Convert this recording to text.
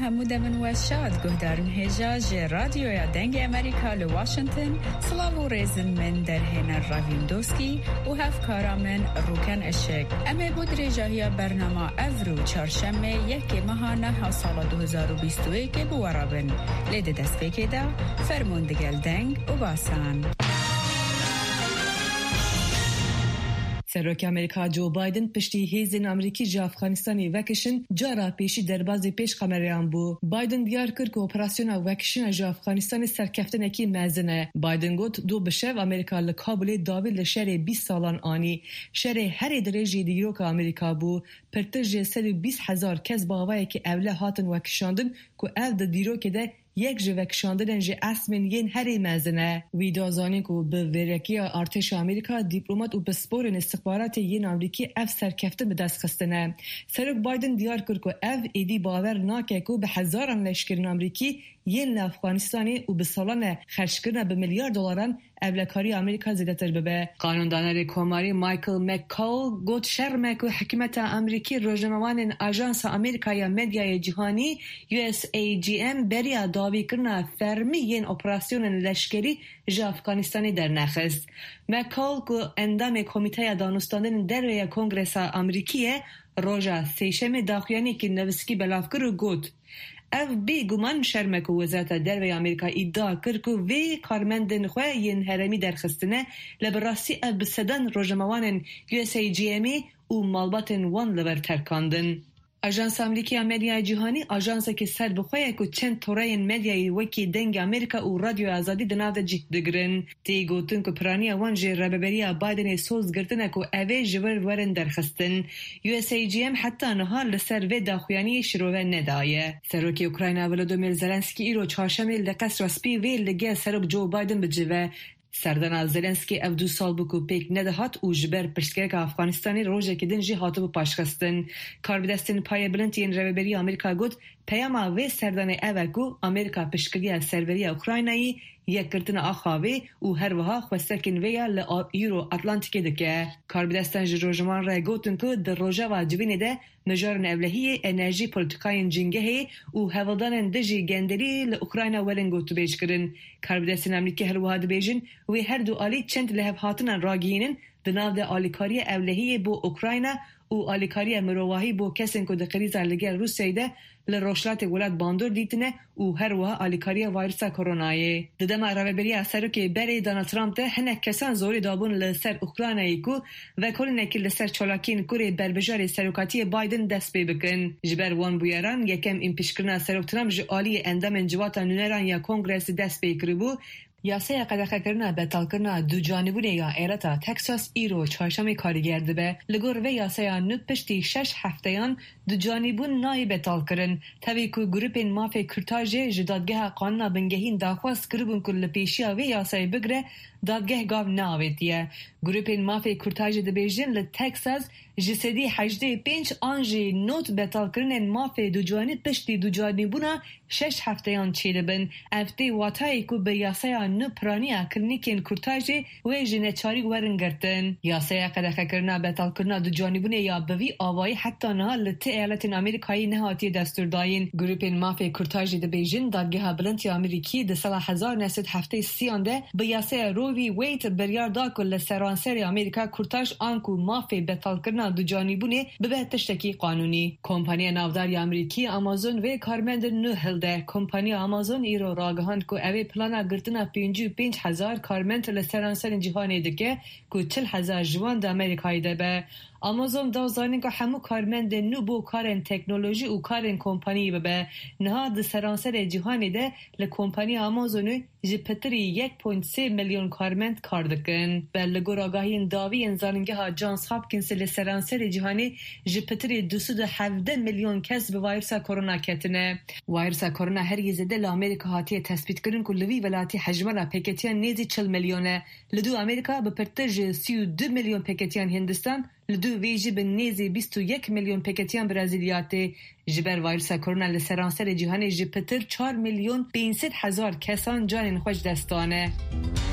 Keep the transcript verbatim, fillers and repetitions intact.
حمود من وشاد گهدارن هجاج رادیو یا دنگ امریکا لواشنطن سلاو و ریزن من در هنر راوین دوسکی و هفکارا من روکن اشک امه بود رجاهی برنامه افرو چارشمه یک ماهانه ها سال دو هزار و بیست و یک بوارابن لیده دست بکی دا فرموندگل دنگ و باسان. سروک امریکا جو بایدن پشتی هیزن امریکی جا افغانستانی وکشن جارا پیشی دربازی پیش قمریان بو. بایدن دیار کرد که اپراسیون وکشن جا افغانستانی سرکفتن اکی مزنه. بایدن گوت دو بشو امریکا لکابل داوی لشهر بیست سالان آنی. شهر هر درجه دیروک امریکا بو. پرتج سد و بیست هزار کس باوایی که اوله هاتن وکشاندن که اول ده دیروک ده یک جو وکشاندن جه اسمن ین هری مزنه. وی دازانی که به ورکی ارتش امریکا دیپلمات و بسپورن استخبارات ین امریکی اف سرکفته به دست خستنه. سروک بایدن دیار کرد که اف ایدی باور ناکه که به هزاران لشکرین امریکی ین افغانستانی و به سالانه خرج کردن به میلیارد دلاران اولکاری امریکا زیادتر ببه. قانوندان کماری مایکل مککال گفت شرمک و حکومت امریکی روزنامه‌وان آژانس آمریکای مدیای جهانی یو اس ای جی ام برای داوی کردن فرمی ین اپراسیون لشکری جا افغانستانی در نخست. مککال که اندام کمیته دانستاندن در کنگرس امریکیه روزا سیشم داخلیانی که نوسکی بلافکر و گفت اف بی گمان شرمک و وزارت دروی امریکا ادعا کرد که وی کارمندن خواه ین هرمی درخستنه لبراسی اف بسدن روزنامه‌وان یو اس ای جی امی و مالباتن وان لبر ترکاندن. آژانس امریکی مدیای جهانی آژانس که سر بخواه که چند طوره مدیای وکی دنگ امریکا و رادیو آزادی دناو ده جیت دگرن. تی گوتن که پرانی وان جه رببری بایدن سوز گرتنه که اوه جور ورن درخستن. یو اس ای جی ام حتی نها لسر و داخویانی شروع ندایه. سروک اوکراین ولودیمیر زلنسکی ایرو چهارشنبه لقصر رسمی وی لگه سروک جو بایدن بجوه. سردان زلنسکی اف دو سال بکو پیک ندهات و جبر پشتگرک افغانستانی روزه که دنجی هاتو با پاشخستن. کاربدستن پای بلند ین روبری امریکا گود پیاما و سردان اوکو امریکا پشتگری سروری اوکراینایی یک کردن آخاوی و هر وها خوستکن ویا لایورو اتلانتیک دکه. کاربدستن جروجمان را گوتن که در روژه و جوینه ده مجارن اولهی انرژی پولتیکاین جنگهی و هفلدان دجی گندری لأوکراین ولن گوتو بیج کرن. کاربدستن امریکی هر وها دبیجن و هر دو آلی چند لحب هاتنان راگینن دناو ده آلیکاری اولهی بو اوکراین و آلیکاری مرواهی بو کسین که دقیقی زرلگر روسیه ده لروشلات ولاد باندور دیتنه و هر وها آلیکاری ویروس کرونایی. ددم روبری اثرو که بری دونالد ترامپ ده هنک کسان زوری دابون لسر اوکراینایی کو و کل نکل لسر چالاکین کوری بربجار سروکاتی بایدن دست پی بکن. جبر وان بویران یکم این پیشکرنا سروک ترامپ جالی اندام انجواتا نونران یا کنگرس دست پی کربو. یاسه قدقه کرنا بطال کرنا دو جانبونه یا ایرتا تکساس ایرو چهارشنبه کارگرده به لگور و یاسه نوت پشتی شش هفتهان دو جانبون نای بطال کرن تاوی که گروپین مافی کرتاج جدادگه قانون بنگهین داخواست کربون کل پیشی و یاسه بگره دادگه گاو ناویدیه. گروپین مافی کرتاج دبیجن لتکساس جسدی هجده پنج آنجی نوت بطال کرنن مافی دو جانب پشتی دو جانبونه شش هفتهان چیده بن افتی واتایی که به یاسه نو پرانیا کلینیکین کرتاجی و جنچاری ورن گرتن. یاسه قدقه کرنا بطال کرنا دو جانبونه یا بوی آوایی حتی نه لطه ایالتین امریکایی نهاتی دستور داین. گروپین مافی کرتاجی دبیجن دادگه بلندی امریکی ده سال هزار نسد هفته سیانده به یاسه روی ویت بریاردا کل سرانسر امریکا کرتاج آنکو مافی بطال کرنا دو جانبونه به تشتکی قانونی. کمپانی ناوداری امریکی آمازون و کارمند نو هلده. کمپانی آمازون ایرو راگهاند که اوی پلانا گرتنا پنج و پنج هزار کارمند لسرانسر جهانی دکه که چل هزار جوان ده امریکایی ده به. آمازون دازانی که همو کارمند نو بو کارن تکنولوژی و کارن کمپانی ببه نها ده سرانسر جهانی ده لکمپانی آمازونو جپتری یک پوینت سه میلیون کارمند کار دکن. به لگور آگاهی داوی انزانگه ها جانس هاپکینس لسرانسر جهانی جپتری دویست و هفده میلیون کس به ویروس کرونا کتنه. ویروس کرونا هر یزده لامریکا هاتی تثبیت کرن که لوی ولاتی حجمه پکتیان نیزی چل میلیونه. لدو امریکا به پرتج سی و دو میلیون پکتیان هندستان لدو ویجی به نیزی بیست و یک میلیون پکتیان برازیلیاتی. جبر ویروس کرونا لسرانسر جهانی جپتر چهار میلیون پانصد هزار کسان جان خوش دستانه.